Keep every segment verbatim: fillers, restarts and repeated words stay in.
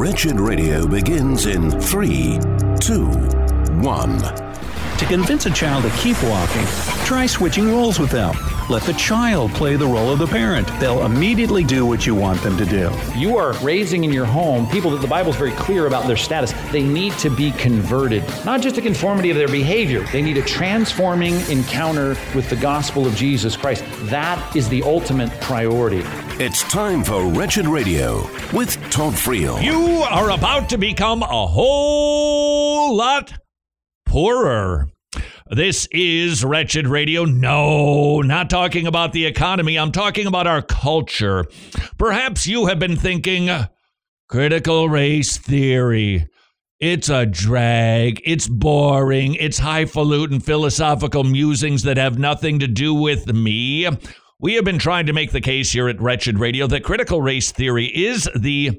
Wretched Radio begins in three, two, one. To convince a child to keep walking, try switching roles with them. Let the child play the role of the parent. They'll immediately do what you want them to do. You are raising in your home people that the Bible is very clear about their status. They need to be converted, not just a conformity of their behavior. They need a transforming encounter with the gospel of Jesus Christ. That is the ultimate priority. It's time for Wretched Radio with Todd Friel. You are about to become a whole lot poorer. This is Wretched Radio. No, not talking about the economy. I'm talking about our culture. Perhaps you have been thinking, critical race theory. It's a drag. It's boring. It's highfalutin philosophical musings that have nothing to do with me. We have been trying to make the case here at Wretched Radio that critical race theory is the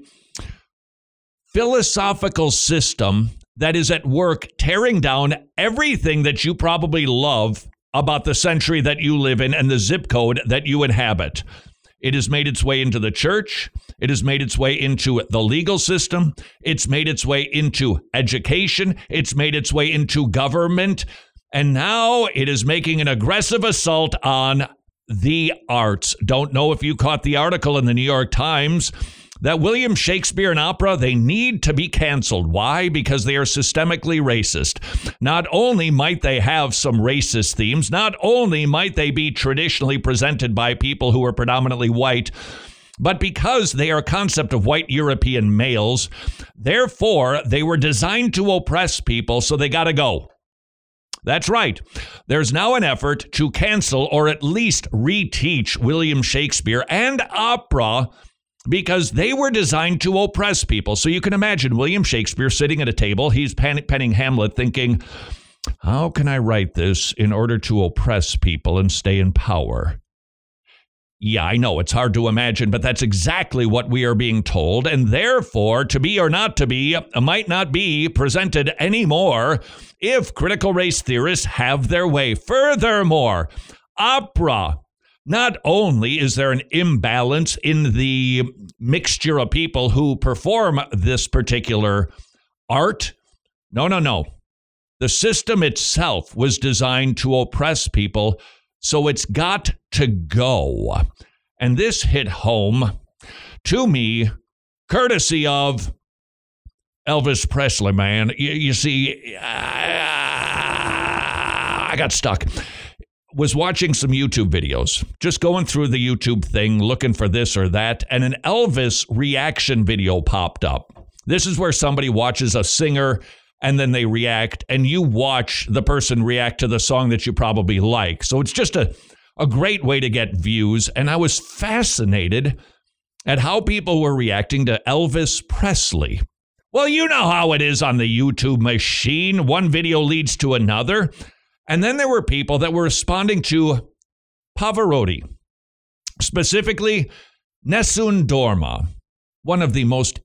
philosophical system that is at work tearing down everything that you probably love about the century that you live in and the zip code that you inhabit. It has made its way into the church. It has made its way into the legal system. It's made its way into education. It's made its way into government. And now it is making an aggressive assault on the arts. Don't know if you caught the article in the New York Times that William Shakespeare and opera, they need to be canceled. Why? Because they are systemically racist. Not only might they have some racist themes, not only might they be traditionally presented by people who are predominantly white, but because they are a concept of white European males, therefore they were designed to oppress people, so they got to go. That's right. There's now an effort to cancel or at least reteach William Shakespeare and opera because they were designed to oppress people. So you can imagine William Shakespeare sitting at a table. He's pen- penning Hamlet thinking, how can I write this in order to oppress people and stay in power? Yeah, I know it's hard to imagine, but that's exactly what we are being told. And therefore, to be or not to be might not be presented anymore if critical race theorists have their way. Furthermore, opera. Not only is there an imbalance in the mixture of people who perform this particular art, no, no, no. The system itself was designed to oppress people, so it's got to go. And this hit home to me, courtesy of Elvis Presley, man. You, you see, I, I got stuck. Was watching some YouTube videos, just going through the YouTube thing, looking for this or that, and an Elvis reaction video popped up. This is where somebody watches a singer and then they react, and you watch the person react to the song that you probably like. So it's just a, a great way to get views, and I was fascinated at how people were reacting to Elvis Presley. Well, you know how it is on the YouTube machine. One video leads to another. And then there were people that were responding to Pavarotti, specifically Nessun Dorma, one of the most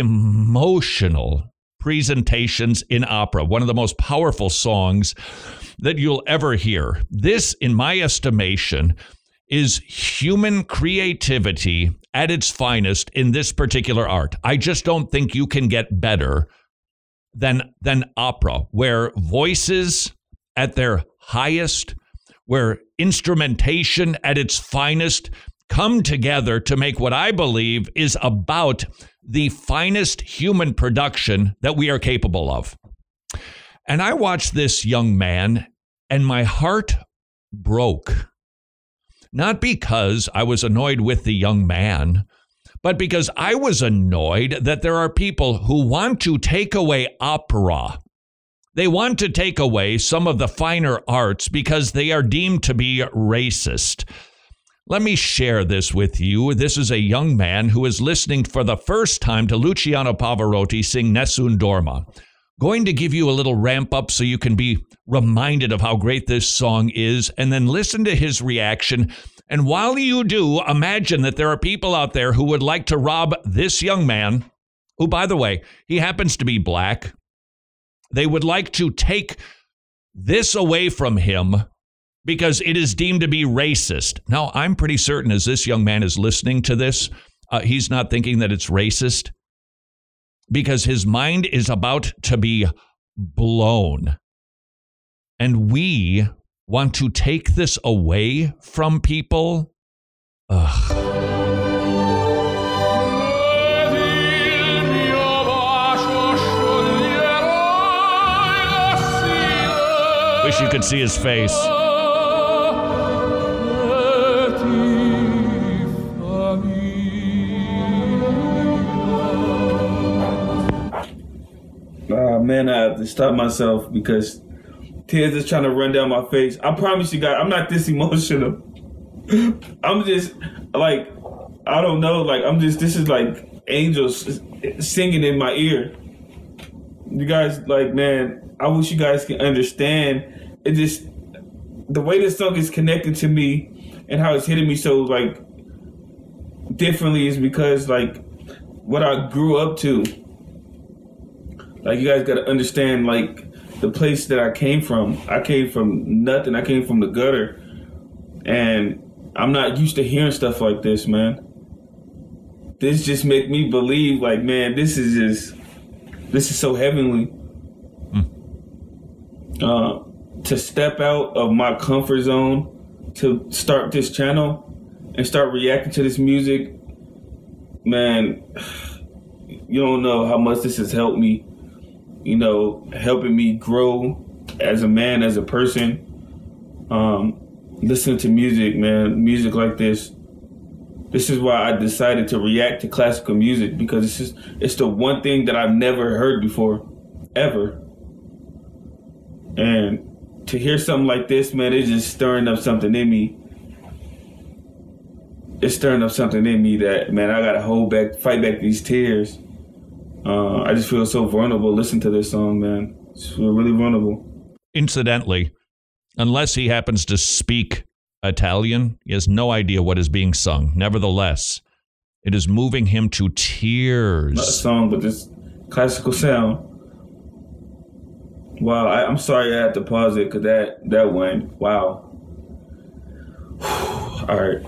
emotional presentations in opera, one of the most powerful songs that you'll ever hear. This, in my estimation, is human creativity at its finest in this particular art. I just don't think you can get better than, than opera, where voices at their highest, where instrumentation at its finest come together to make what I believe is about the finest human production that we are capable of. And I watched this young man, and my heart broke. Not because I was annoyed with the young man, but because I was annoyed that there are people who want to take away opera. They want to take away some of the finer arts because they are deemed to be racist. Let me share this with you. This is a young man who is listening for the first time to Luciano Pavarotti sing Nessun Dorma. Going to give you a little ramp up so you can be reminded of how great this song is, and then listen to his reaction. And while you do, imagine that there are people out there who would like to rob this young man, who, by the way, he happens to be black. They would like to take this away from him because it is deemed to be racist. Now, I'm pretty certain as this young man is listening to this, uh, he's not thinking that it's racist. because his mind is about to be blown. And we want to take this away from people. Ugh. Wish you could see his face. Uh, man, I have to stop myself because tears is trying to run down my face. I promise you guys, I'm not this emotional. I'm just like, I don't know, like I'm just, this is like angels singing in my ear. You guys, like, man, I wish you guys can understand. It just, the way this song is connected to me and how it's hitting me so like differently is because like what I grew up to. Like, you guys got to understand, like, the place that I came from. I came from nothing. I came from the gutter. And I'm not used to hearing stuff like this, man. This just make me believe, like, man, this is just, this is so heavenly. Hmm. Uh, to step out of my comfort zone, to start this channel and start reacting to this music, man, you don't know how much this has helped me. You know, helping me grow as a man, as a person. Um, listening to music, man, music like this. This is why I decided to react to classical music, because it's just, it's the one thing that I've never heard before, ever. And to hear something like this, man, it's just stirring up something in me. It's stirring up something in me that, man, I gotta hold back, fight back these tears. Uh, I just feel so vulnerable listening to this song, man. I just feel really vulnerable. Incidentally, unless he happens to speak Italian, he has no idea what is being sung. Nevertheless, it is moving him to tears. Not a song, but this classical sound. Wow, I, I'm sorry I had to pause it because that, that went, wow. All right.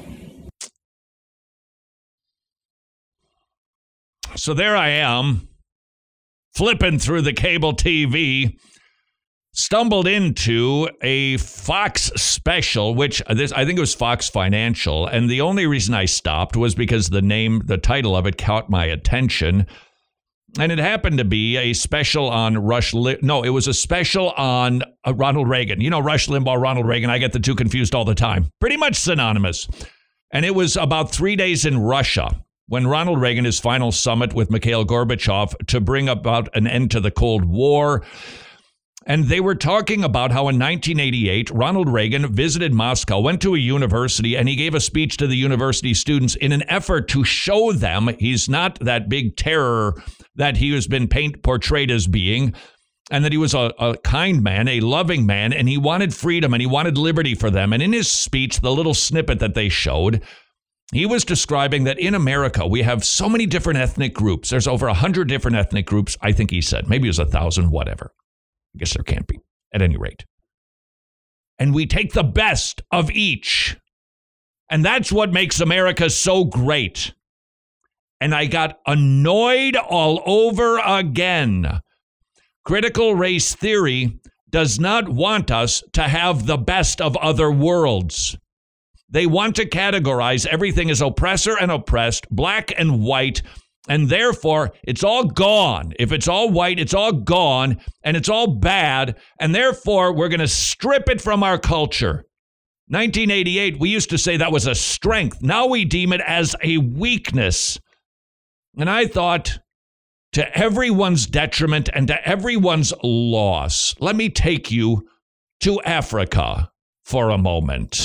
So there I am, flipping through the cable T V, stumbled into a Fox special, which this I think it was Fox Financial, and the only reason I stopped was because the name, the title of it caught my attention, and it happened to be a special on Rush, Li- no, it was a special on uh, Ronald Reagan. You know, Rush Limbaugh, Ronald Reagan, I get the two confused all the time. Pretty much synonymous. And it was about three days in Russia, when Ronald Reagan, his final summit with Mikhail Gorbachev to bring about an end to the Cold War. And they were talking about how in nineteen eighty-eight, Ronald Reagan visited Moscow, went to a university, and he gave a speech to the university students in an effort to show them he's not that big terror that he has been paint portrayed as being, and that he was a, a kind man, a loving man, and he wanted freedom and he wanted liberty for them. And in his speech, the little snippet that they showed, he was describing that in America, we have so many different ethnic groups. There's over a hundred different ethnic groups, I think he said. Maybe it was a thousand, whatever. I guess there can't be, at any rate. And we take the best of each. And that's what makes America so great. And I got annoyed all over again. Critical race theory does not want us to have the best of other worlds. They want to categorize everything as oppressor and oppressed, black and white, and therefore it's all gone. If it's all white, it's all gone, and it's all bad, and therefore we're going to strip it from our culture. nineteen eighty-eight, we used to say that was a strength. Now we deem it as a weakness. And I thought, to everyone's detriment and to everyone's loss, let me take you to Africa for a moment.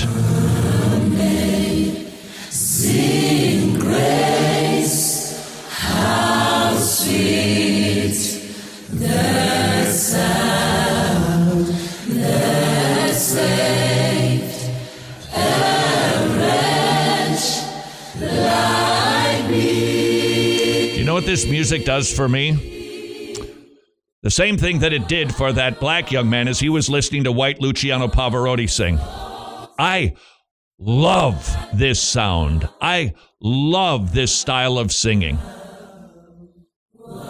Sing grace, how sweet the sound that saved a wretch like me. You know what this music does for me? The same thing that it did for that black young man as he was listening to white Luciano Pavarotti sing. I love this sound. I love this style of singing.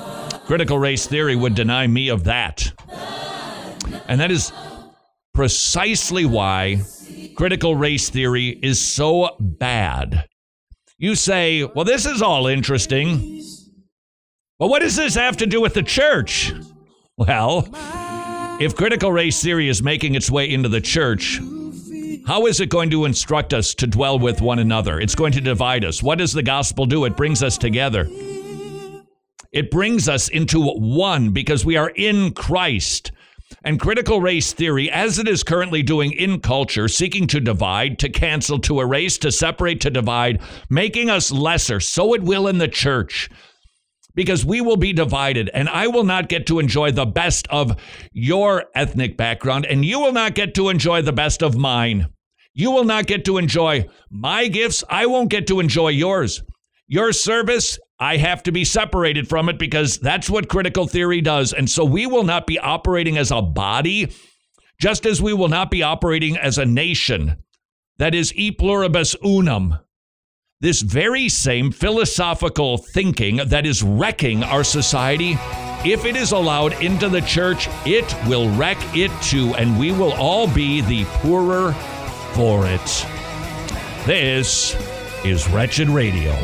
Critical race theory would deny me of that. And that is precisely why critical race theory is so bad. You say, well, this is all interesting, but what does this have to do with the church? Well, if critical race theory is making its way into the church, how is it going to instruct us to dwell with one another? It's going to divide us. What does the gospel do? It brings us together. It brings us into one because we are in Christ. And critical race theory, as it is currently doing in culture, seeking to divide, to cancel, to erase, to separate, to divide, making us lesser, so it will in the church. Because we will be divided, and I will not get to enjoy the best of your ethnic background, and you will not get to enjoy the best of mine. You will not get to enjoy my gifts. I won't get to enjoy yours. Your service, I have to be separated from it because that's what critical theory does. And so we will not be operating as a body, just as we will not be operating as a nation that is e pluribus unum. This very same philosophical thinking that is wrecking our society, if it is allowed into the church, it will wreck it too, and we will all be the poorer for it. This is Wretched Radio.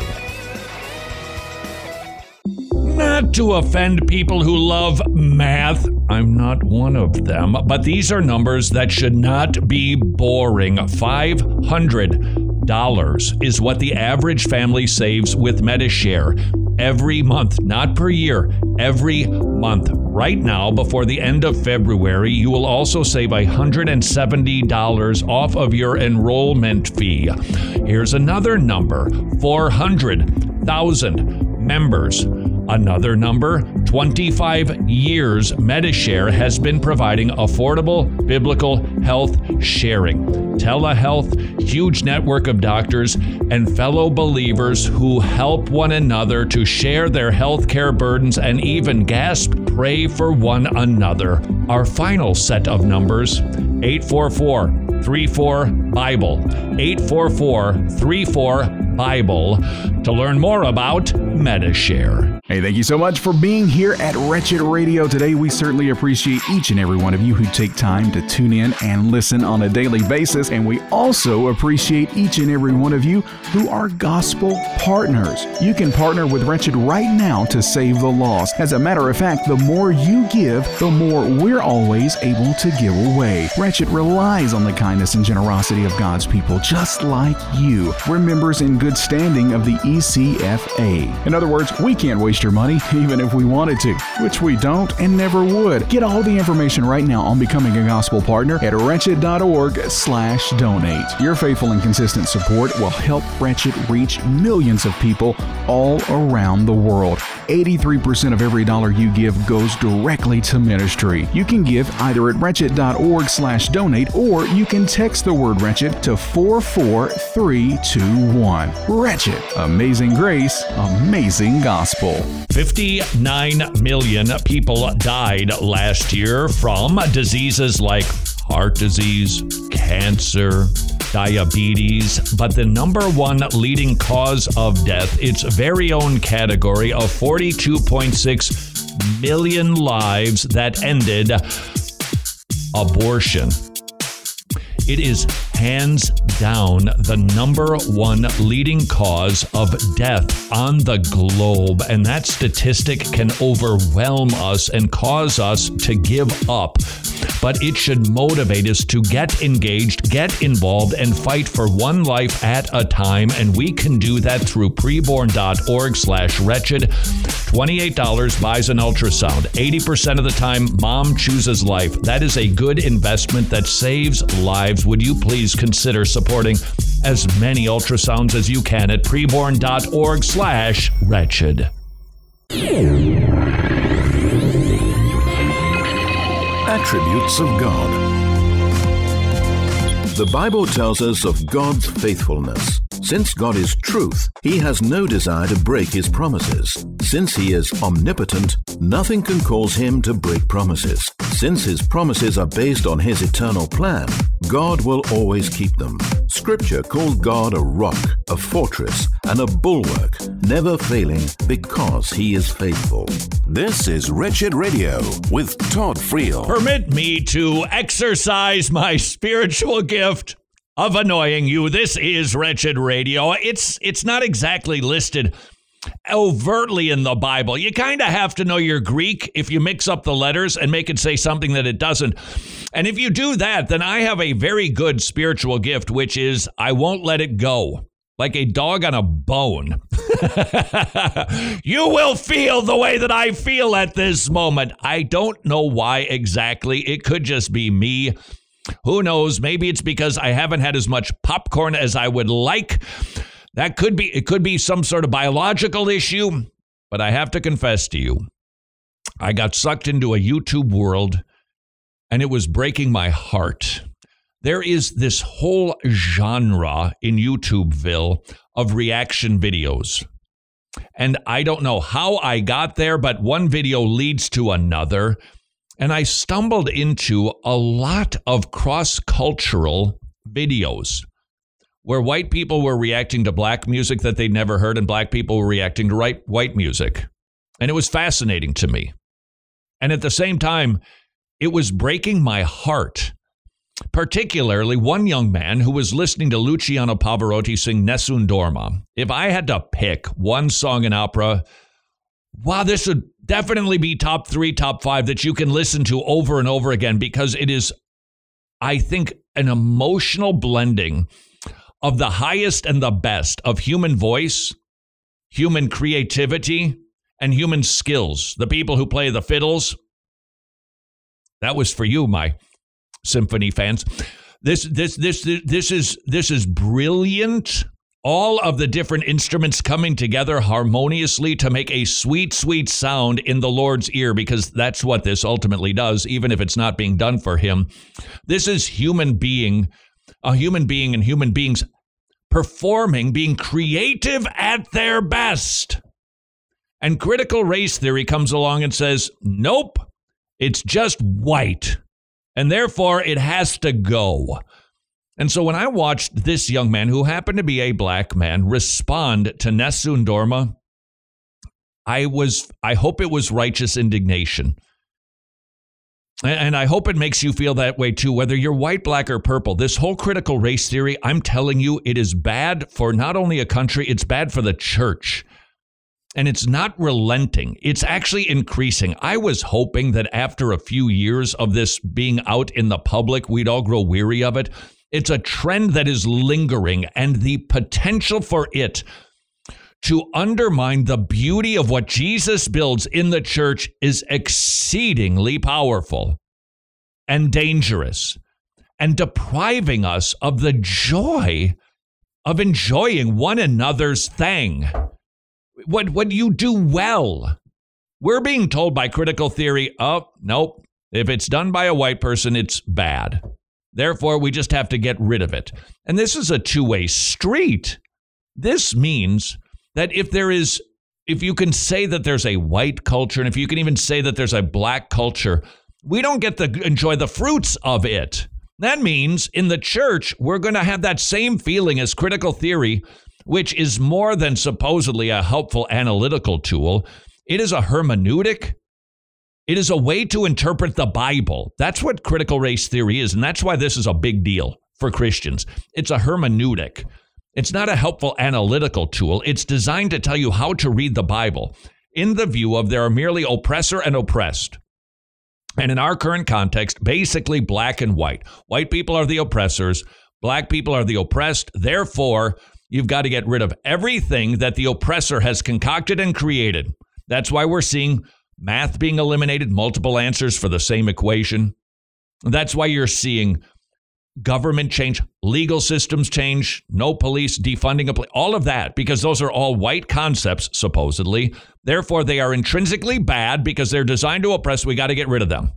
Not to offend people who love math, I'm not one of them, but these are numbers that should not be boring. five hundred dollars is what the average family saves with Medi-Share every month, not per year, every month. Right now, before the end of February, you will also save one hundred seventy dollars off of your enrollment fee. Here's another number, four hundred thousand members. Another number, twenty-five years, Medi-Share has been providing affordable biblical health sharing. Telehealth, huge network of doctors, and fellow believers who help one another to share their healthcare burdens and even gasp, pray for one another. Our final set of numbers, eight four four, three four, Bible. eight four four, three four, Bible to learn more about Medi-Share. Hey, thank you so much for being here at Wretched Radio today. We certainly appreciate each and every one of you who take time to tune in and listen on a daily basis. And we also appreciate each and every one of you who are gospel partners. You can partner with Wretched right now to save the lost. As a matter of fact, the more you give, the more we're always able to give away. Wretched relies on the kindness and generosity of God's people, just like you. We're members in good standing of the E C F A. In other words, we can't waste your money, even if we wanted to, which we don't and never would. Get all the information right now on becoming a gospel partner at wretched.org slash donate. Your faithful and consistent support will help Wretched reach millions of people all around the world. eighty-three percent of every dollar you give goes directly to ministry. You can give either at wretched.org slash donate, or you can text the word Wretched to four four three two one. Wretched. Amazing grace, amazing gospel. fifty-nine million people died last year from diseases like heart disease, cancer, diabetes, but the number one leading cause of death, its very own category of forty-two point six million lives that ended, abortion. It is hands down the number one leading cause of death on the globe, and that statistic can overwhelm us and cause us to give up. But it should motivate us to get engaged, get involved, and fight for one life at a time, and we can do that through preborn.org slash wretched. twenty-eight dollars buys an ultrasound. eighty percent of the time, mom chooses life. That is a good investment that saves lives. Would you please consider supporting as many ultrasounds as you can at preborn.org slash wretched. Attributes of God. The Bible tells us of God's faithfulness. Since God is truth, he has no desire to break his promises. Since he is omnipotent, nothing can cause him to break promises. Since his promises are based on his eternal plan, God will always keep them. Scripture called God a rock, a fortress, and a bulwark, never failing because he is faithful. This is Wretched Radio with Todd Friel. Permit me to exercise my spiritual gift of annoying you. This is Wretched Radio. It's it's not exactly listed overtly in the Bible. You kind of have to know your Greek if you mix up the letters and make it say something that it doesn't. And if you do that, then I have a very good spiritual gift, which is I won't let it go. Like a dog on a bone. You will feel the way that I feel at this moment. I don't know why exactly. It could just be me. Who knows? Maybe it's because I haven't had as much popcorn as I would like. That could be, it could be some sort of biological issue. But I have to confess to you, I got sucked into a YouTube world and it was breaking my heart. There is this whole genre in YouTubeville of reaction videos. And I don't know how I got there, but one video leads to another. And I stumbled into a lot of cross-cultural videos where white people were reacting to black music that they'd never heard, and black people were reacting to right, white music. And it was fascinating to me. And at the same time, it was breaking my heart. Particularly one young man who was listening to Luciano Pavarotti sing Nessun Dorma. If I had to pick one song in opera, wow, this would definitely be top three, top five that you can listen to over and over again, because it is, I think, an emotional blending of the highest and the best of human voice, human creativity, and human skills. The people who play the fiddles. That was for you, my symphony fans. This, this, this, this is, this is brilliant. All of the different instruments coming together harmoniously to make a sweet, sweet sound in the Lord's ear, because that's what this ultimately does, even if it's not being done for him. This is human being, a human being and human beings performing, being creative at their best. And critical race theory comes along and says, nope, it's just white. And therefore, it has to go. And so when I watched this young man, who happened to be a black man, respond to Nessun Dorma, I was, I hope it was righteous indignation. And I hope it makes you feel that way too, whether you're white, black, or purple. This whole critical race theory, I'm telling you, it is bad for not only a country, it's bad for the church. And it's not relenting. It's actually increasing. I was hoping that after a few years of this being out in the public, we'd all grow weary of it. It's a trend that is lingering, and the potential for it to undermine the beauty of what Jesus builds in the church is exceedingly powerful and dangerous, and depriving us of the joy of enjoying one another's thing. What, what you do well. We're being told by critical theory, oh, nope, if it's done by a white person, it's bad. Therefore, we just have to get rid of it. And this is a two-way street. This means that if there is, if you can say that there's a white culture, and if you can even say that there's a black culture, we don't get to enjoy the fruits of it. That means in the church, we're going to have that same feeling as critical theory, which is more than supposedly a helpful analytical tool. It is a hermeneutic. It is a way to interpret the Bible. That's what critical race theory is, and that's why this is a big deal for Christians. It's a hermeneutic. It's not a helpful analytical tool. It's designed to tell you how to read the Bible in the view of there are merely oppressor and oppressed. And in our current context, basically black and white. White people are the oppressors. Black people are the oppressed. Therefore, you've got to get rid of everything that the oppressor has concocted and created. That's why we're seeing math being eliminated, multiple answers for the same equation. That's why you're seeing government change, legal systems change, no police, defunding a police, all of that, because those are all white concepts, supposedly. Therefore, they are intrinsically bad because they're designed to oppress. We got to get rid of them.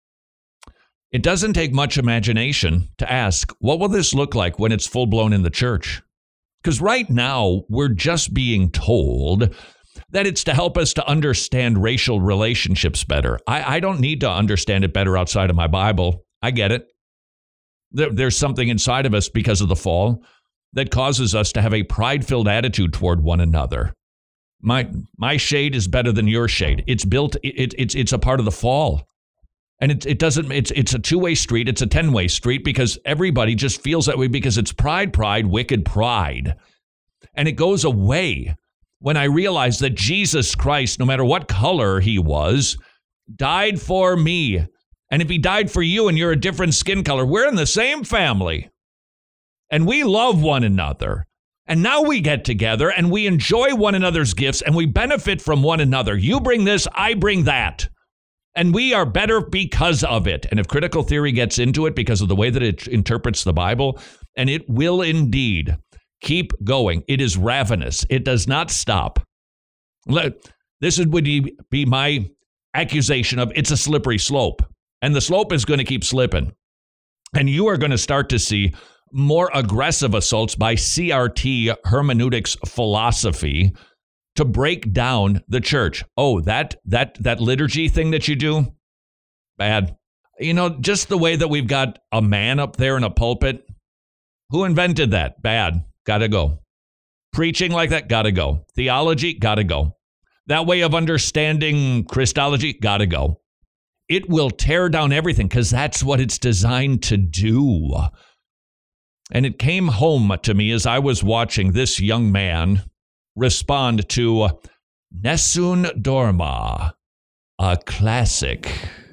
It doesn't take much imagination to ask, what will this look like when it's full blown in the church? Because right now, we're just being told that it's to help us to understand racial relationships better. I, I don't need to understand it better outside of my Bible. I get it. There, there's something inside of us because of the fall that causes us to have a pride-filled attitude toward one another. My my shade is better than your shade. It's built. It, it's it's a part of the fall, and it it doesn't. It's it's a two-way street. It's a ten-way street because everybody just feels that way because it's pride, pride, wicked pride, and it goes away when I realize that Jesus Christ, no matter what color he was, died for me, and if he died for you and you're a different skin color, we're in the same family, and we love one another. And now we get together and we enjoy one another's gifts and we benefit from one another. You bring this, I bring that. And we are better because of it. And if critical theory gets into it because of the way that it interprets the Bible, and it will indeed keep going. It is ravenous. It does not stop. This would be my accusation of it's a slippery slope. And the slope is going to keep slipping. And you are going to start to see more aggressive assaults by C R T hermeneutics philosophy to break down the church. Oh, that that that liturgy thing that you do? Bad. You know, just the way that we've got a man up there in a pulpit. Who invented that? Bad. Gotta go. Preaching like that? Gotta go. Theology? Gotta go. That way of understanding Christology? Gotta go. It will tear down everything because that's what it's designed to do. And it came home to me as I was watching this young man respond to Nessun Dorma, a classic.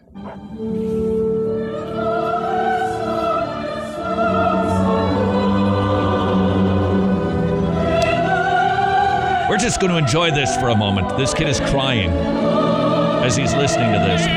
We're just going to enjoy this for a moment. This kid is crying as he's listening to this.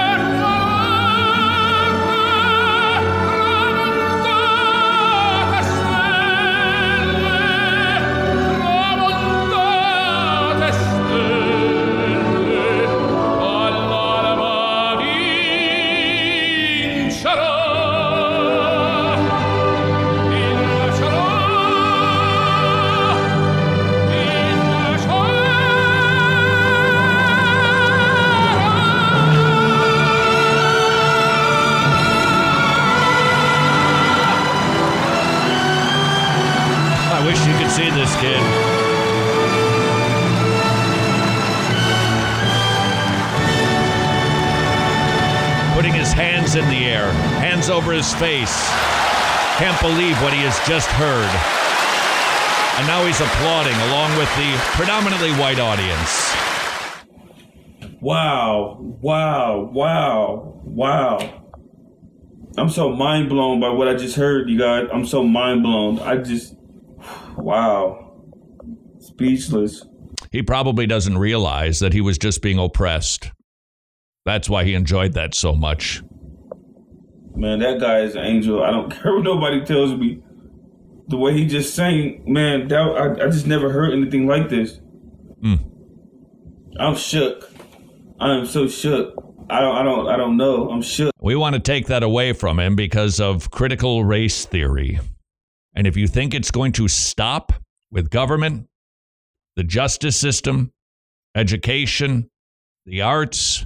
See this kid. Putting his hands in the air, hands over his face. Can't believe what he has just heard. And now he's applauding along with the predominantly white audience. Wow, wow, wow, wow. I'm so mind blown by what I just heard, you guys. I'm so mind blown. I just... Wow. Speechless. He probably doesn't realize that he was just being oppressed. That's why he enjoyed that so much. Man, that guy is an angel. I don't care what nobody tells me. The way he just sang, man, that I, I just never heard anything like this. Mm. I'm shook. I am so shook. I don't I don't I don't know. I'm shook. We want to take that away from him because of critical race theory. And if you think it's going to stop with government, the justice system, education, the arts,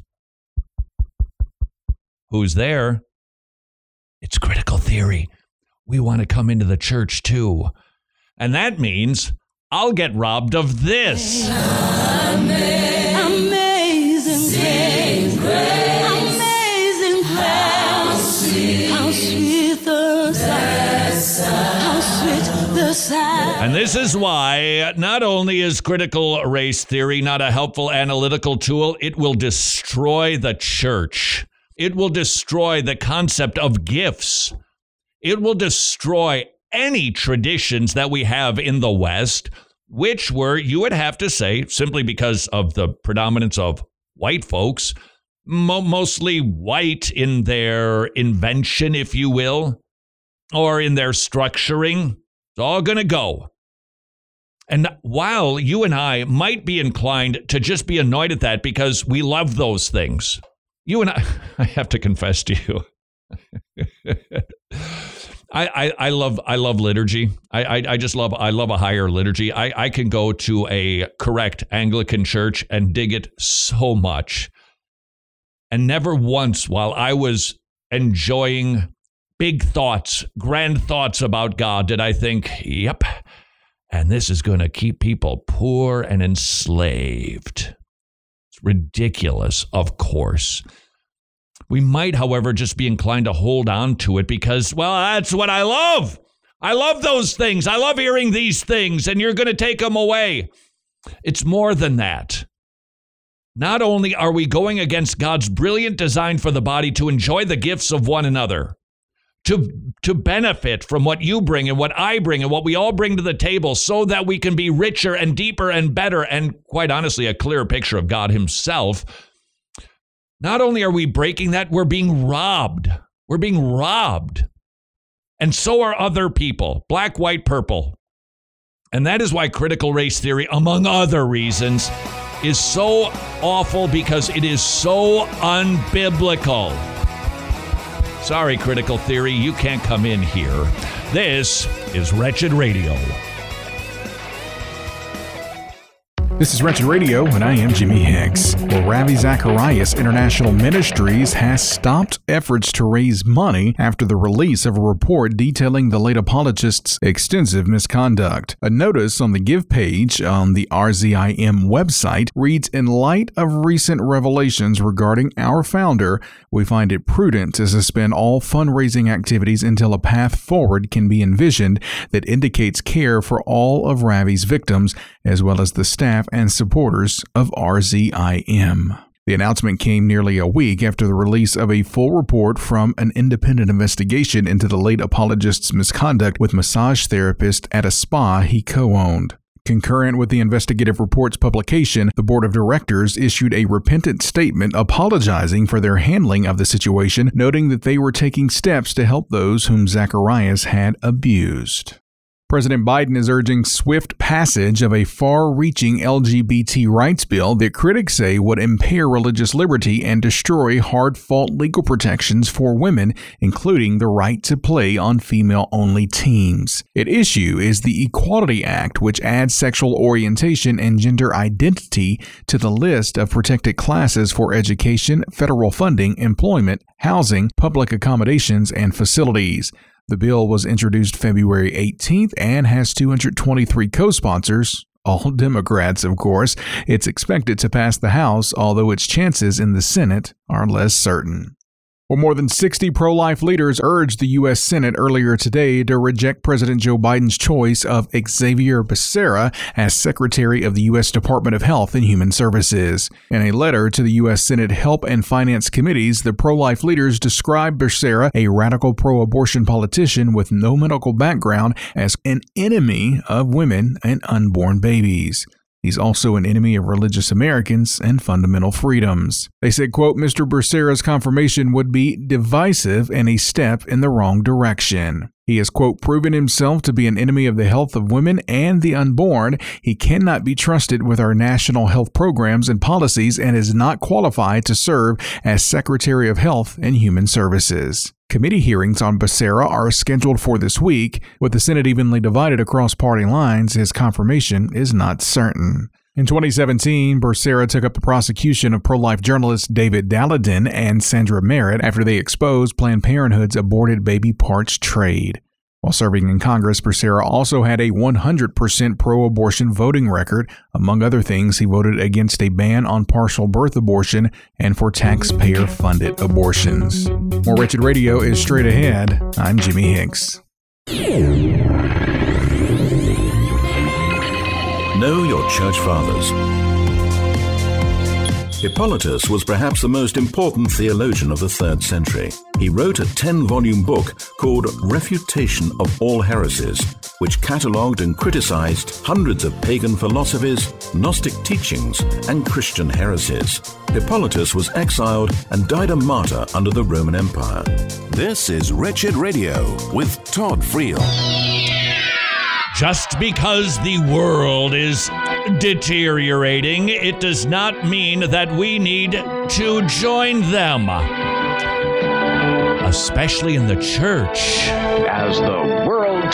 who's there? It's critical theory. We want to come into the church too. And that means I'll get robbed of this. Amazing, amazing grace. Amazing grace. How sweet, how sweet the sound. How sweet the sound. And this is why not only is critical race theory not a helpful analytical tool, it will destroy the church. It will destroy the concept of gifts. It will destroy any traditions that we have in the West, which were, you would have to say, simply because of the predominance of white folks, mo- mostly white in their invention, if you will, or in their structuring. It's all going to go. And while you and I might be inclined to just be annoyed at that because we love those things, you and I, I have to confess to you, I, I, I love I love liturgy. I, I I just love I love a higher liturgy. I, I can go to a correct Anglican church and dig it so much. And never once while I was enjoying big thoughts, grand thoughts about God, did I think, yep, and this is going to keep people poor and enslaved. It's ridiculous, of course. We might, however, just be inclined to hold on to it because, well, that's what I love. I love those things. I love hearing these things, and you're going to take them away. It's more than that. Not only are we going against God's brilliant design for the body to enjoy the gifts of one another, to, to benefit from what you bring and what I bring and what we all bring to the table so that we can be richer and deeper and better and, quite honestly, a clearer picture of God himself. Not only are we breaking that, we're being robbed. We're being robbed. And so are other people, black, white, purple. And that is why critical race theory, among other reasons, is so awful because it is so unbiblical. Sorry, critical theory, you can't come in here. This is Wretched Radio. This is Wretched Radio, and I am Jimmy Hicks. Well, Ravi Zacharias International Ministries has stopped efforts to raise money after the release of a report detailing the late apologist's extensive misconduct. A notice on the Give page on the R Z I M website reads, "In light of recent revelations regarding our founder, we find it prudent to suspend all fundraising activities until a path forward can be envisioned that indicates care for all of Ravi's victims, as well as the staff and supporters of R Z I M." The announcement came nearly a week after the release of a full report from an independent investigation into the late apologist's misconduct with massage therapist at a spa he co-owned. Concurrent with the investigative report's publication, the board of directors issued a repentant statement apologizing for their handling of the situation, noting that they were taking steps to help those whom Zacharias had abused. President Biden is urging swift passage of a far-reaching L G B T rights bill that critics say would impair religious liberty and destroy hard-fought legal protections for women, including the right to play on female-only teams. At issue is the Equality Act, which adds sexual orientation and gender identity to the list of protected classes for education, federal funding, employment, housing, public accommodations, and facilities. The bill was introduced February eighteenth and has two hundred twenty-three co-sponsors, all Democrats, of course. It's expected to pass the House, although its chances in the Senate are less certain. Well, more than sixty pro-life leaders urged the U S Senate earlier today to reject President Joe Biden's choice of Xavier Becerra as Secretary of the U S Department of Health and Human Services. In a letter to the U S Senate Help and Finance Committees, the pro-life leaders described Becerra, a radical pro-abortion politician with no medical background, as an enemy of women and unborn babies. He's also an enemy of religious Americans and fundamental freedoms. They said, quote, "Mister Becerra's confirmation would be divisive and a step in the wrong direction. He has, quote, proven himself to be an enemy of the health of women and the unborn. He cannot be trusted with our national health programs and policies and is not qualified to serve as Secretary of Health and Human Services." Committee hearings on Becerra are scheduled for this week. With the Senate evenly divided across party lines, his confirmation is not certain. In twenty seventeen, Becerra took up the prosecution of pro-life journalists David Dalladin and Sandra Merritt after they exposed Planned Parenthood's aborted baby parts trade. While serving in Congress, Becerra also had a one hundred percent pro-abortion voting record. Among other things, he voted against a ban on partial birth abortion and for taxpayer-funded abortions. More Wretched Radio is straight ahead. I'm Jimmy Hicks. Know your church fathers. Hippolytus was perhaps the most important theologian of the third century. He wrote a ten-volume book called Refutation of All Heresies, which catalogued and criticized hundreds of pagan philosophies, Gnostic teachings, and Christian heresies. Hippolytus was exiled and died a martyr under the Roman Empire. This is Wretched Radio with Todd Friel. Just because the world is deteriorating, it does not mean that we need to join them. especially in the church, as the world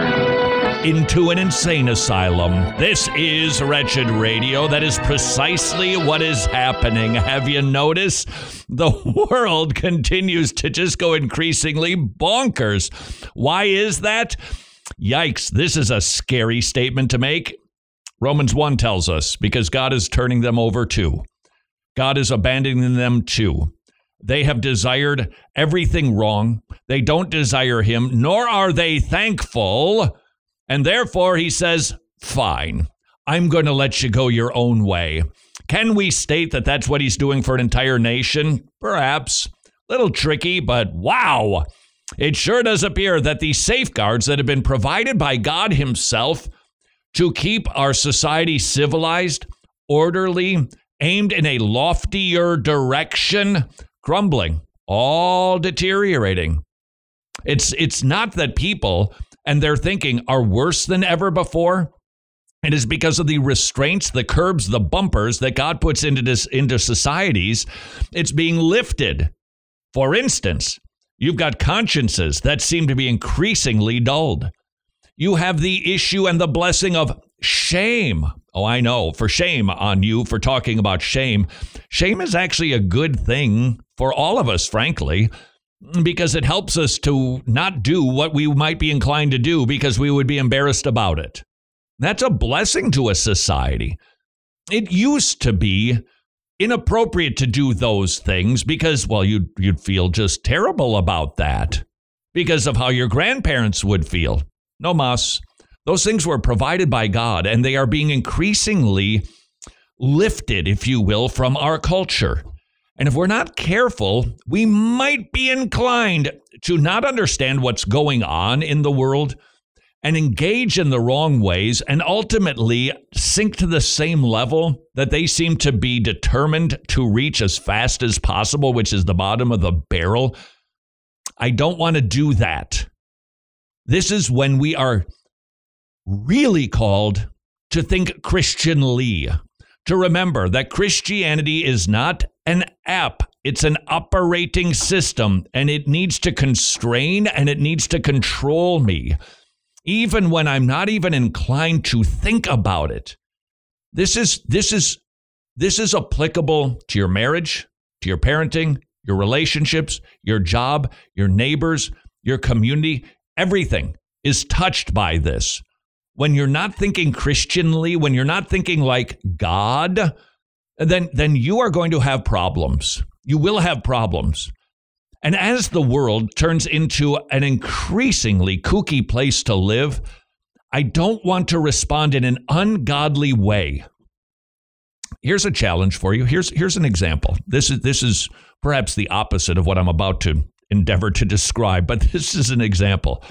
turns into an insane asylum. This is Wretched Radio. That is precisely what is happening. Have you noticed? The world continues to just go increasingly bonkers. Why is that? Yikes, this is a scary statement to make. Romans one tells us, because God is turning them over too. God is abandoning them too. They have desired everything wrong. They don't desire him, nor are they thankful. And therefore, he says, fine, I'm going to let you go your own way. Can we state that that's what he's doing for an entire nation? Perhaps. A little tricky, but wow. It sure does appear that the safeguards that have been provided by God himself to keep our society civilized, orderly, aimed in a loftier direction, crumbling, all deteriorating. It's it's not that people and their thinking are worse than ever before. It is because of the restraints, the curbs, the bumpers that God puts into this, into societies. It's being lifted. For instance, you've got consciences that seem to be increasingly dulled. You have the issue and the blessing of shame. Oh, I know, for shame on you for talking about shame. Shame is actually a good thing for all of us, frankly, because it helps us to not do what we might be inclined to do because we would be embarrassed about it. That's a blessing to a society. It used to be inappropriate to do those things because, well, you'd, you'd feel just terrible about that because of how your grandparents would feel. No mas. Those things were provided by God, and they are being increasingly lifted, if you will, from our culture. And if we're not careful, we might be inclined to not understand what's going on in the world and engage in the wrong ways and ultimately sink to the same level that they seem to be determined to reach as fast as possible, which is the bottom of the barrel. I don't want to do that. This is when we are really called to think Christianly, to remember that Christianity is not an app. It's an operating system, and it needs to constrain and it needs to control me, even when I'm not even inclined to think about it. This is this is this is applicable to your marriage, to your parenting, your relationships, your job, your neighbors, your community. Everything is touched by this. When you're not thinking Christianly, when you're not thinking like God, then, then you are going to have problems. You will have problems. And as the world turns into an increasingly kooky place to live, I don't want to respond in an ungodly way. Here's a challenge for you. Here's, here's an example. This is, this is perhaps the opposite of what I'm about to endeavor to describe, but this is an example.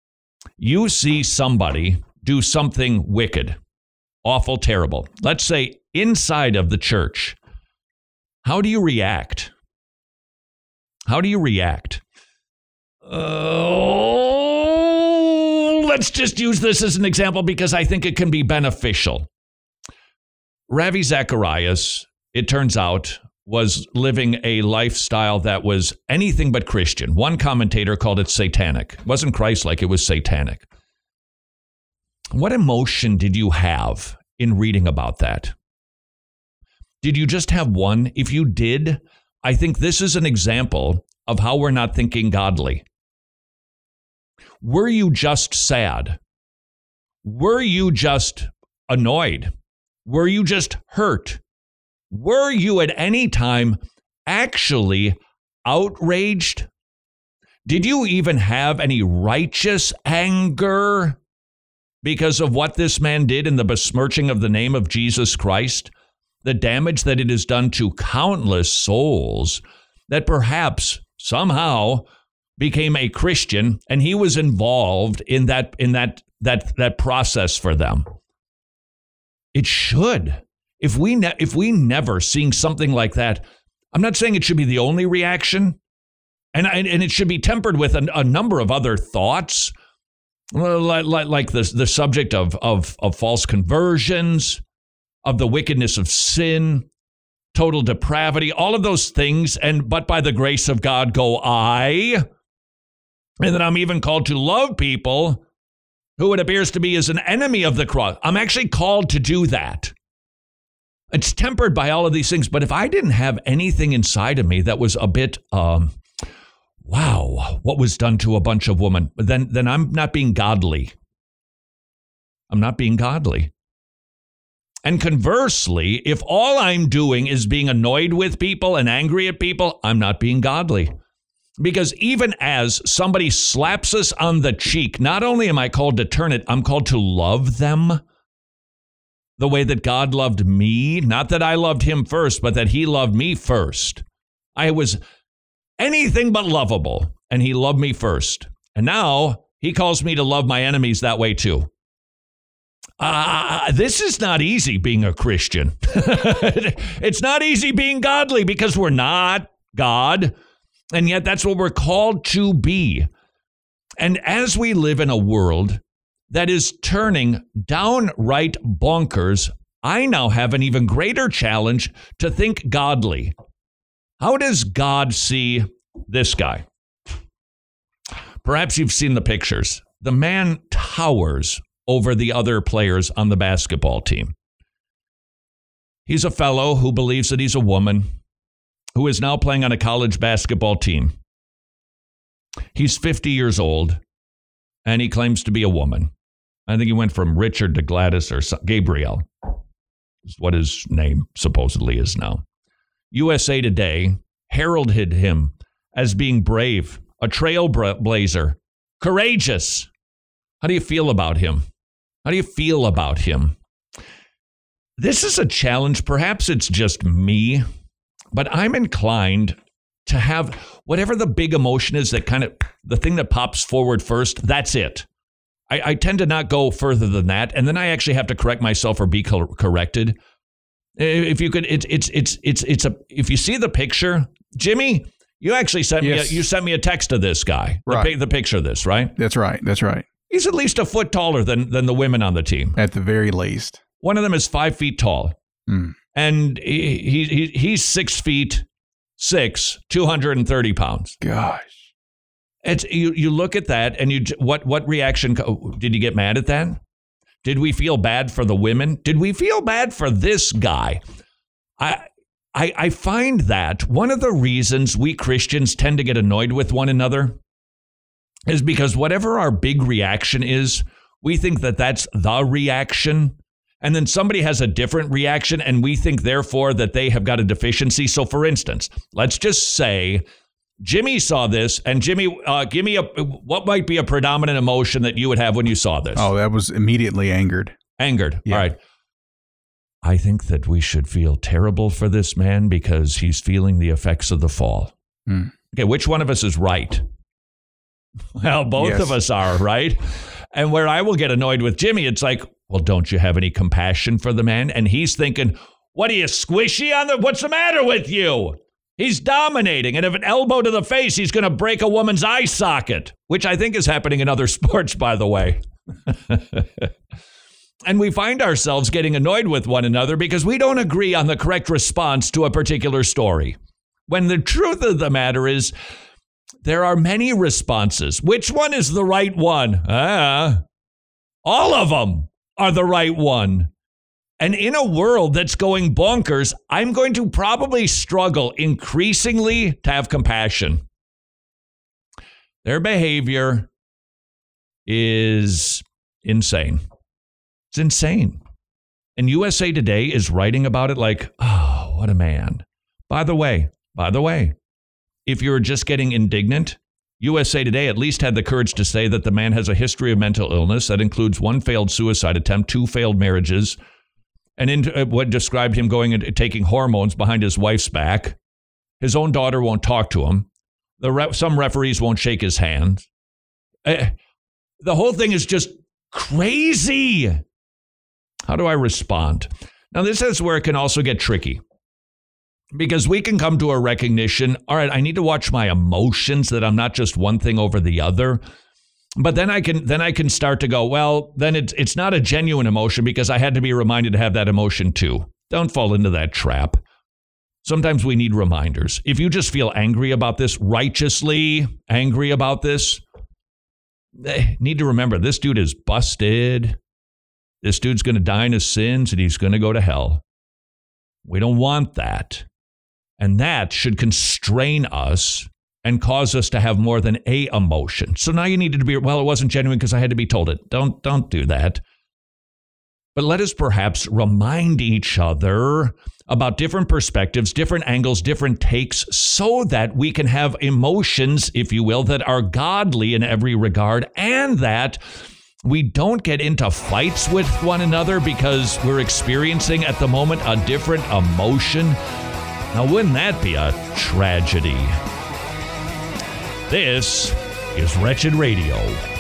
You see somebody do something wicked, awful, terrible. Let's say inside of the church. How do you react? How do you react? Oh, let's just use this as an example because I think it can be beneficial. Ravi Zacharias, it turns out, was living a lifestyle that was anything but Christian. One commentator called it satanic. It wasn't Christ-like, it was satanic. What emotion did you have in reading about that? Did you just have one? If you did, I think this is an example of how we're not thinking godly. Were you just sad? Were you just annoyed? Were you just hurt? Were you at any time actually outraged? Did you even have any righteous anger because of what this man did in the besmirching of the name of Jesus Christ? The damage that it has done to countless souls that perhaps somehow became a Christian, and he was involved in that in that that that process for them. It should. If we ne- if we never seeing something like that, I'm not saying it should be the only reaction, and and, and it should be tempered with a, a number of other thoughts, like, like, like the the subject of of of false conversions, of the wickedness of sin, total depravity, all of those things. And but by the grace of God go I. And then I'm even called to love people who it appears to be as an enemy of the cross. I'm actually called to do that. It's tempered by all of these things. But if I didn't have anything inside of me that was a bit, um, wow, what was done to a bunch of women, then, then I'm not being godly. I'm not being godly. And conversely, if all I'm doing is being annoyed with people and angry at people, I'm not being godly. Because even as somebody slaps us on the cheek, not only am I called to turn it, I'm called to love them the way that God loved me. Not that I loved him first, but that he loved me first. I was anything but lovable, and he loved me first. And now he calls me to love my enemies that way too. Uh, this is not easy being a Christian. It's not easy being godly because we're not God. And yet that's what we're called to be. And as we live in a world that is turning downright bonkers, I now have an even greater challenge to think godly. How does God see this guy? Perhaps you've seen the pictures. The man towers over the other players on the basketball team. He's a fellow who believes that he's a woman, who is now playing on a college basketball team. He's fifty years old, and he claims to be a woman. I think he went from Richard to Gladys or Gabrielle, is what his name supposedly is now. U S A Today heralded him as being brave, a trailblazer, courageous. How do you feel about him? How do you feel about him? This is a challenge. Perhaps it's just me, but I'm inclined to have whatever the big emotion is that kind of the thing that pops forward first. That's it. I, I tend to not go further than that. And then I actually have to correct myself or be co- corrected. If you could, it's, it's, it's, it's, it's a, if you see the picture, Jimmy, you actually sent yes. me, a, you sent me a text of this guy, right. the, the picture of this, right? That's right. That's right. He's at least a foot taller than, than the women on the team. At the very least. One of them is five feet tall. Mm. And he, he he's six feet six, two hundred thirty pounds. Gosh. It's you, you look at that and you what what reaction did you get mad at that? Did we feel bad for the women? Did we feel bad for this guy? I I I find that one of the reasons we Christians tend to get annoyed with one another is because whatever our big reaction is, we think that that's the reaction. And then somebody has a different reaction and we think, therefore, that they have got a deficiency. So, for instance, let's just say Jimmy saw this and Jimmy, uh, give me a what might be a predominant emotion that you would have when you saw this? Oh, that was immediately angered. Angered. Yeah. All right. I think that we should feel terrible for this man because he's feeling the effects of the fall. Hmm. Okay, which one of us is right? Well, both Yes. of us are, right? And where I will get annoyed with Jimmy, it's like, well, don't you have any compassion for the man? And he's thinking, what are you, squishy on the, what's the matter with you? He's dominating. And if an elbow to the face, he's going to break a woman's eye socket, which I think is happening in other sports, by the way. And we find ourselves getting annoyed with one another because we don't agree on the correct response to a particular story. When the truth of the matter is, there are many responses. Which one is the right one? Ah, all of them are the right one. And in a world that's going bonkers, I'm going to probably struggle increasingly to have compassion. Their behavior is insane. It's insane. And U S A Today is writing about it like, oh, what a man. By the way, by the way, if you're just getting indignant, U S A Today at least had the courage to say that the man has a history of mental illness that includes one failed suicide attempt, two failed marriages, and in what described him going and taking hormones behind his wife's back. His own daughter won't talk to him. The re- some referees won't shake his hand. Uh, the whole thing is just crazy. How do I respond? Now, this is where it can also get tricky. Because we can come to a recognition, all right, I need to watch my emotions, that I'm not just one thing over the other. But then I can then I can start to go, well, then it's it's not a genuine emotion because I had to be reminded to have that emotion too. Don't fall into that trap. Sometimes we need reminders. If you just feel angry about this, righteously angry about this, they need to remember this dude is busted. This dude's going to die in his sins and he's going to go to hell. We don't want that. And that should constrain us and cause us to have more than a emotion. So now you needed to be, well, it wasn't genuine because I had to be told it. Don't, don't do that. But let us perhaps remind each other about different perspectives, different angles, different takes, so that we can have emotions, if you will, that are godly in every regard, and that we don't get into fights with one another because we're experiencing at the moment a different emotion. Now, wouldn't that be a tragedy? This is Wretched Radio.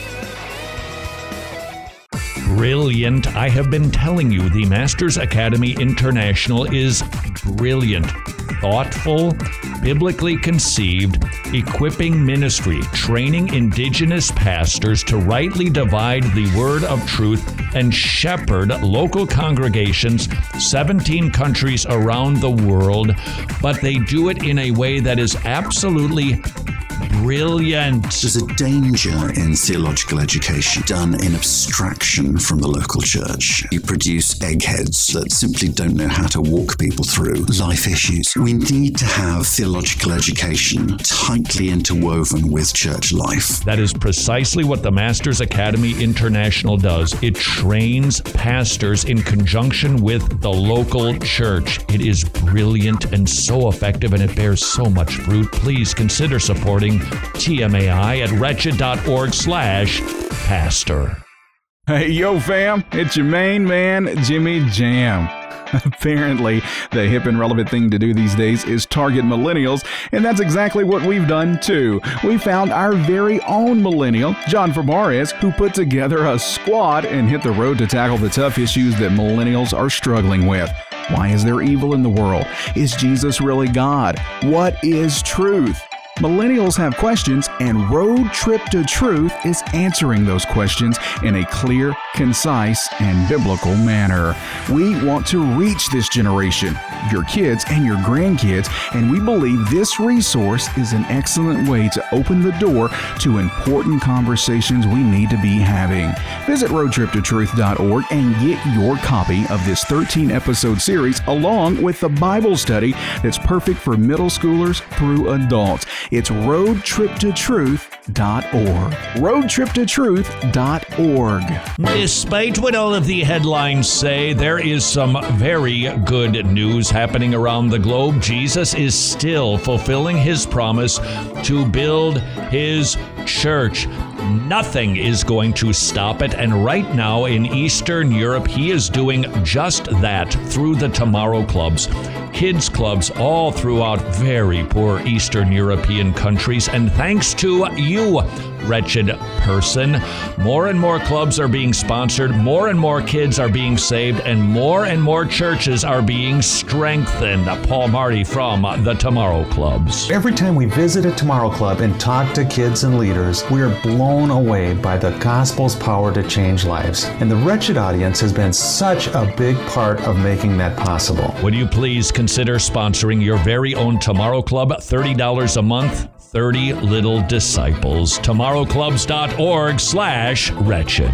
Brilliant. I have been telling you, the Masters Academy International is brilliant, thoughtful, biblically conceived, equipping ministry, training indigenous pastors to rightly divide the word of truth and shepherd local congregations, seventeen countries around the world, but they do it in a way that is absolutely brilliant. There's a danger in theological education done in abstraction from the local church. You produce eggheads that simply don't know how to walk people through life issues. We need to have theological education tightly interwoven with church life. That is precisely what the Masters Academy International does. It trains pastors in conjunction with the local church. It is brilliant and so effective, and it bears so much fruit. Please consider supporting T M A I at wretched.org slash pastor. Hey, yo, fam, it's your main man, Jimmy Jam. Apparently, the hip and relevant thing to do these days is target millennials, and that's exactly what we've done too. We found our very own millennial, John Fabarez, who put together a squad and hit the road to tackle the tough issues that millennials are struggling with. Why is there evil in the world? Is Jesus really God? What is truth? Millennials have questions, and Road Trip to Truth is answering those questions in a clear, concise, and biblical manner. We want to reach this generation, your kids and your grandkids, and we believe this resource is an excellent way to open the door to important conversations we need to be having. Visit road trip to truth dot org and get your copy of this thirteen episode series along with the Bible study that's perfect for middle schoolers through adults. It's road trip to truth dot org. road trip to truth dot org. Despite what all of the headlines say, there is some very good news happening around the globe. Jesus is still fulfilling his promise to build his church. Nothing is going to stop it. And right now in Eastern Europe, he is doing just that through the Tomorrow Clubs. Kids clubs all throughout very poor Eastern European countries. And thanks to you, wretched person, more and more clubs are being sponsored, more and more kids are being saved, and more and more churches are being strengthened. Paul Marty from the Tomorrow Clubs. Every time we visit a Tomorrow Club and talk to kids and leaders, we are blown away by the gospel's power to change lives. And the Wretched audience has been such a big part of making that possible. Would you please consider sponsoring your very own Tomorrow Club? thirty dollars a month, thirty little disciples. tomorrow clubs dot org slash wretched.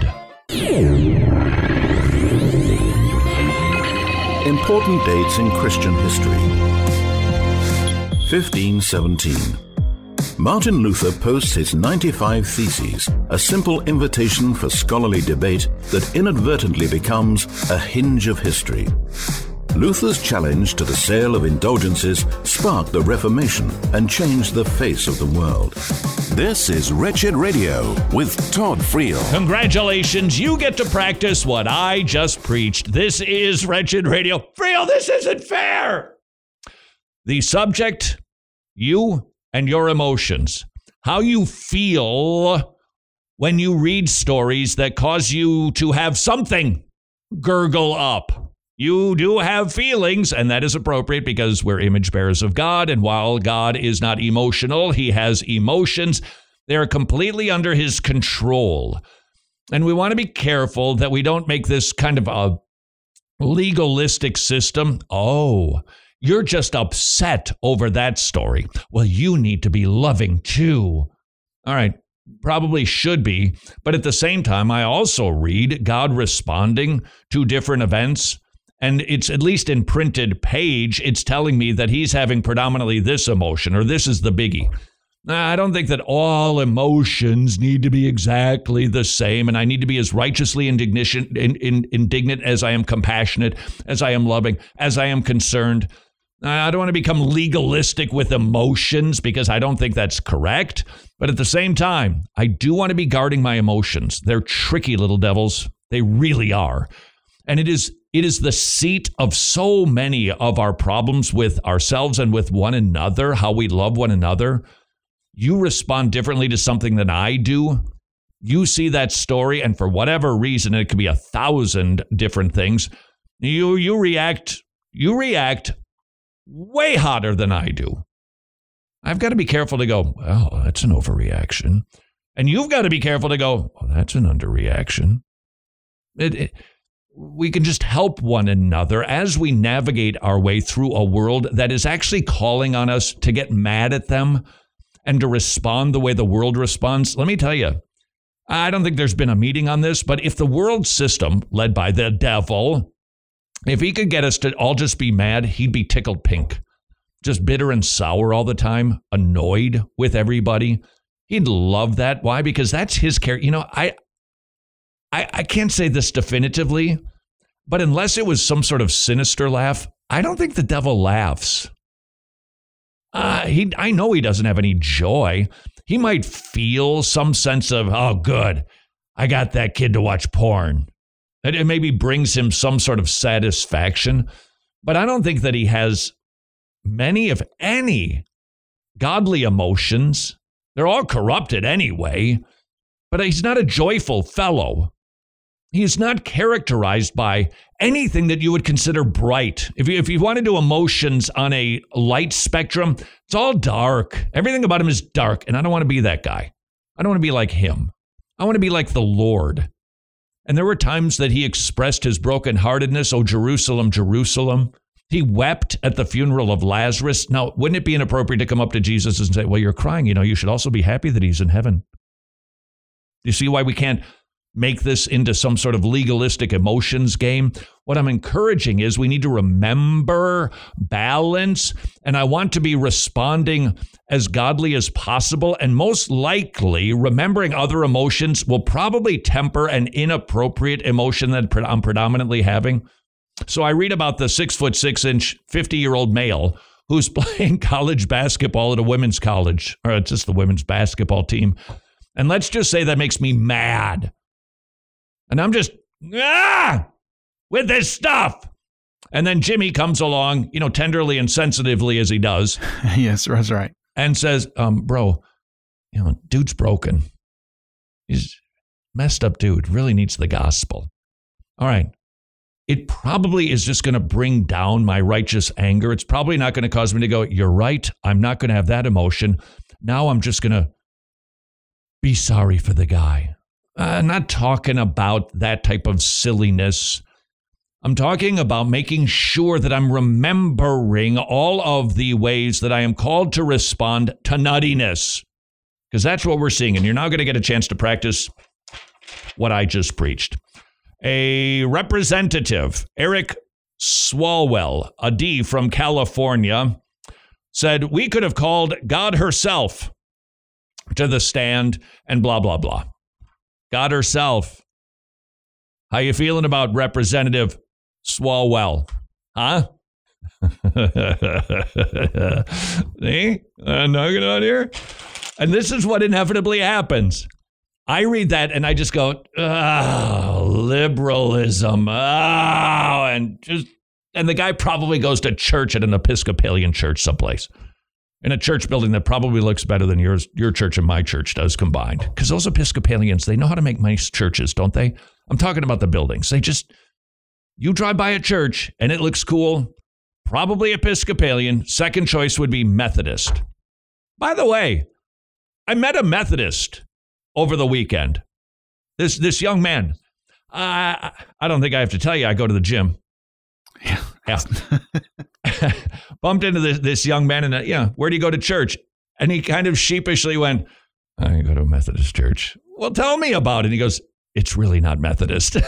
Important dates in Christian history. fifteen seventeen. Martin Luther posts his ninety-five Theses, a simple invitation for scholarly debate that inadvertently becomes a hinge of history. Luther's challenge to the sale of indulgences sparked the Reformation and changed the face of the world. This is Wretched Radio with Todd Friel. Congratulations, you get to practice what I just preached. This is Wretched Radio. Friel, this isn't fair! The subject, you and your emotions. How you feel when you read stories that cause you to have something gurgle up. You do have feelings, and that is appropriate because we're image bearers of God, and while God is not emotional, he has emotions. They are completely under his control. And we want to be careful that we don't make this kind of a legalistic system. Oh, You're just upset over that story. Well, you need to be loving too. All right, probably should be. But at the same time, I also read God responding to different events. And it's at least in printed page, it's telling me that he's having predominantly this emotion, or this is the biggie. I don't think that all emotions need to be exactly the same, and I need to be as righteously indignant, in, in, indignant as I am compassionate, as I am loving, as I am concerned. I don't want to become legalistic with emotions because I don't think that's correct. But at the same time, I do want to be guarding my emotions. They're tricky little devils. They really are. And it is it is the seat of so many of our problems with ourselves and with one another, how we love one another. You respond differently to something than I do. You see that story, and for whatever reason, it could be a thousand different things. You you react, you react way hotter than I do. I've got to be careful to go, well, that's an overreaction. And you've got to be careful to go, well, that's an underreaction. It, it, we can just help one another as we navigate our way through a world that is actually calling on us to get mad at them and to respond the way the world responds. Let me tell you, I don't think there's been a meeting on this, but if the world system led by the devil, if he could get us to all just be mad, he'd be tickled pink, just bitter and sour all the time, annoyed with everybody. He'd love that. Why? Because that's his character. You know, I, I, I can't say this definitively, but unless it was some sort of sinister laugh, I don't think the devil laughs. Uh, he, I know he doesn't have any joy. He might feel some sense of, oh, good, I got that kid to watch porn. It, it maybe brings him some sort of satisfaction, but I don't think that he has many, if any, godly emotions. They're all corrupted anyway, but he's not a joyful fellow. He is not characterized by anything that you would consider bright. If you, if you want to do emotions on a light spectrum, it's all dark. Everything about him is dark, and I don't want to be that guy. I don't want to be like him. I want to be like the Lord. And there were times that he expressed his brokenheartedness. Oh, Jerusalem, Jerusalem. He wept at the funeral of Lazarus. Now, wouldn't it be inappropriate to come up to Jesus and say, well, you're crying. You know, you should also be happy that he's in heaven. You see why we can't make this into some sort of legalistic emotions game? What I'm encouraging is we need to remember balance, and I want to be responding as godly as possible, and most likely remembering other emotions will probably temper an inappropriate emotion that I'm predominantly having. So I read about the six foot six inch, fifty year old male who's playing college basketball at a women's college, or just the women's basketball team. And let's just say that makes me mad. And I'm just, ah, with this stuff. And then Jimmy comes along, you know, tenderly and sensitively as he does. Yes, that's right. And says, um, bro, you know, dude's broken. He's messed up dude, really needs the gospel. All right. It probably is just going to bring down my righteous anger. It's probably not going to cause me to go, you're right. I'm not going to have that emotion. Now I'm just going to be sorry for the guy. I'm not talking about that type of silliness. I'm talking about making sure that I'm remembering all of the ways that I am called to respond to nuttiness. Because that's what we're seeing. And you're now going to get a chance to practice what I just preached. A representative, Eric Swalwell, a D from California, said we could have called God herself to the stand and blah, blah, blah. God herself. How you feeling about Representative Swalwell? Huh? See? Uh, nugget on here? And this is what inevitably happens. I read that and I just go, oh, liberalism. Oh, and just, and the guy probably goes to church at an Episcopalian church someplace. In a church building that probably looks better than yours, your church and my church does combined. Because those Episcopalians, they know how to make nice churches, don't they? I'm talking about the buildings. They just, you drive by a church and it looks cool, probably Episcopalian. Second choice would be Methodist. By the way, I met a Methodist over the weekend. This this young man. Uh, I don't think I have to tell you, I go to the gym. Yeah. yeah. bumped into this, this young man and, uh, yeah, where do you go to church? And he kind of sheepishly went, I go to a Methodist church. Well, tell me about it. And he goes, it's really not Methodist.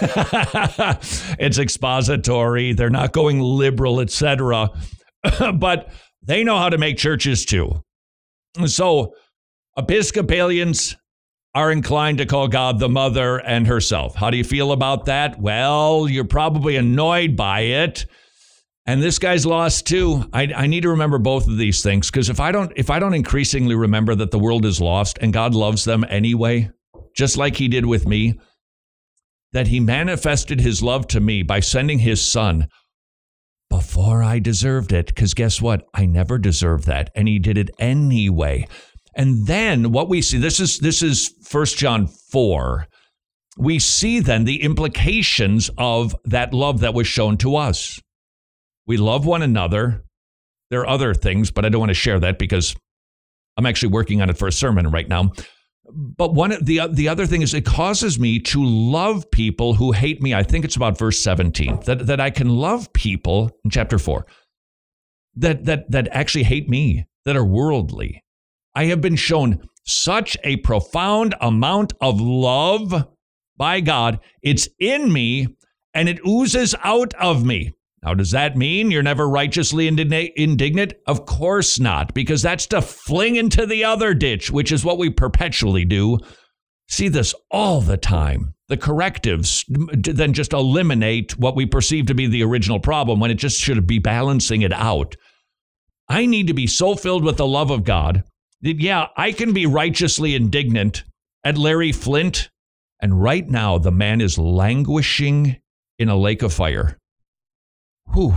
It's expository. They're not going liberal, et cetera. But they know how to make churches too. So Episcopalians are inclined to call God the mother and herself. How do you feel about that? Well, you're probably annoyed by it. And this guy's lost too. I, I need to remember both of these things, because if I don't if I don't increasingly remember that the world is lost and God loves them anyway, just like he did with me, that he manifested his love to me by sending his son before I deserved it. Because guess what? I never deserved that. And he did it anyway. And then what we see, this is this is First John four. We see then the implications of that love that was shown to us. We love one another. There are other things, but I don't want to share that because I'm actually working on it for a sermon right now. But one the the other thing is it causes me to love people who hate me. I think it's about verse seventeen, that, that I can love people in chapter four that that that actually hate me, that are worldly. I have been shown such a profound amount of love by God. It's in me and it oozes out of me. Now, does that mean you're never righteously indignant? Of course not, because that's to fling into the other ditch, which is what we perpetually do. See this all the time. The correctives then just eliminate what we perceive to be the original problem when it just should be balancing it out. I need to be so filled with the love of God that, yeah, I can be righteously indignant at Larry Flynt, and right now the man is languishing in a lake of fire. Whew.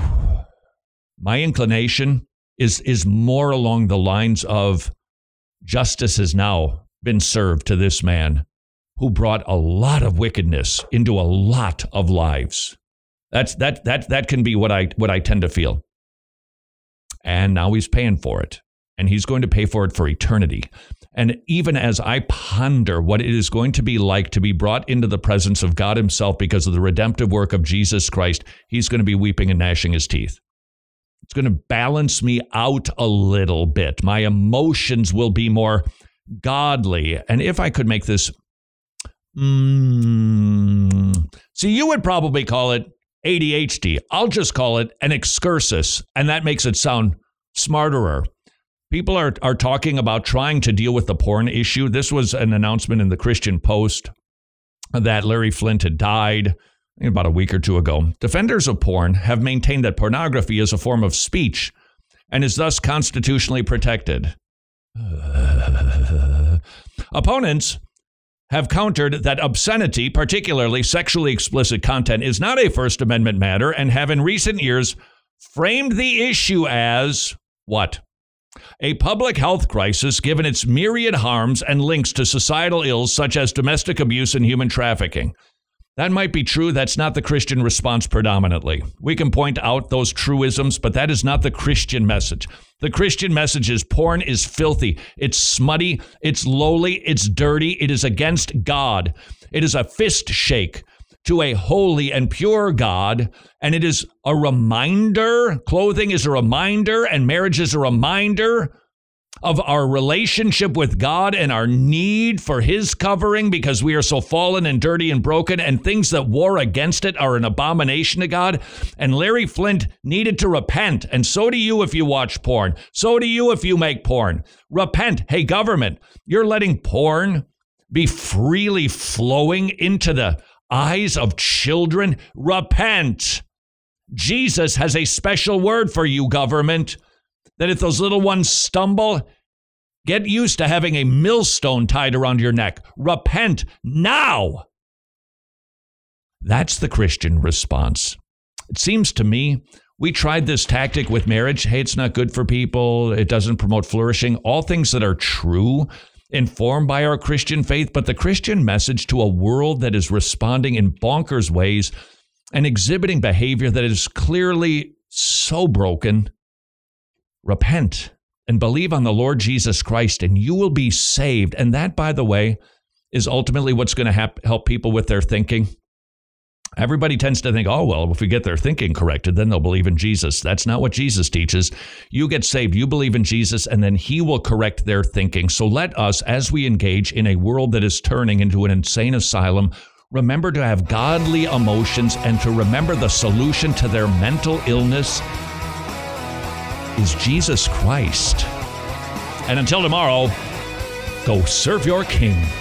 My inclination is is more along the lines of justice has now been served to this man who brought a lot of wickedness into a lot of lives. That's that that that can be what I what I tend to feel. And now he's paying for it. And he's going to pay for it for eternity. And even as I ponder what it is going to be like to be brought into the presence of God himself because of the redemptive work of Jesus Christ, he's going to be weeping and gnashing his teeth. It's going to balance me out a little bit. My emotions will be more godly. And if I could make this, mm, see, you would probably call it A D H D. I'll just call it an excursus, and that makes it sound smarterer. People are, are talking about trying to deal with the porn issue. This was an announcement in the Christian Post that Larry Flynt had died about a week or two ago. Defenders of porn have maintained that pornography is a form of speech and is thus constitutionally protected. Uh, opponents have countered that obscenity, particularly sexually explicit content, is not a First Amendment matter and have in recent years framed the issue as what? A public health crisis, given its myriad harms and links to societal ills such as domestic abuse and human trafficking. That might be true. That's not the Christian response predominantly. We can point out those truisms, but that is not the Christian message. The Christian message is porn is filthy. It's smutty. It's lowly. It's dirty. It is against God. It is a fist shake to a holy and pure God, and it is a reminder, clothing is a reminder, and marriage is a reminder of our relationship with God and our need for his covering because we are so fallen and dirty and broken, and things that war against it are an abomination to God. And Larry Flynt needed to repent, and so do you if you watch porn. So do you if you make porn. Repent. Hey, government, you're letting porn be freely flowing into the eyes of children. Repent. Jesus has a special word for you, government, that if those little ones stumble, get used to having a millstone tied around your neck. Repent now. That's the Christian response. It seems to me we tried this tactic with marriage. Hey, it's not good for people. It doesn't promote flourishing. All things that are true, informed by our Christian faith, but the Christian message to a world that is responding in bonkers ways and exhibiting behavior that is clearly so broken. Repent and believe on the Lord Jesus Christ, and you will be saved. And that, by the way, is ultimately what's going to hap- help people with their thinking. Everybody tends to think, oh, well, if we get their thinking corrected, then they'll believe in Jesus. That's not what Jesus teaches. You get saved, you believe in Jesus, and then he will correct their thinking. So let us, as we engage in a world that is turning into an insane asylum, remember to have godly emotions and to remember the solution to their mental illness is Jesus Christ. And until tomorrow, go serve your King.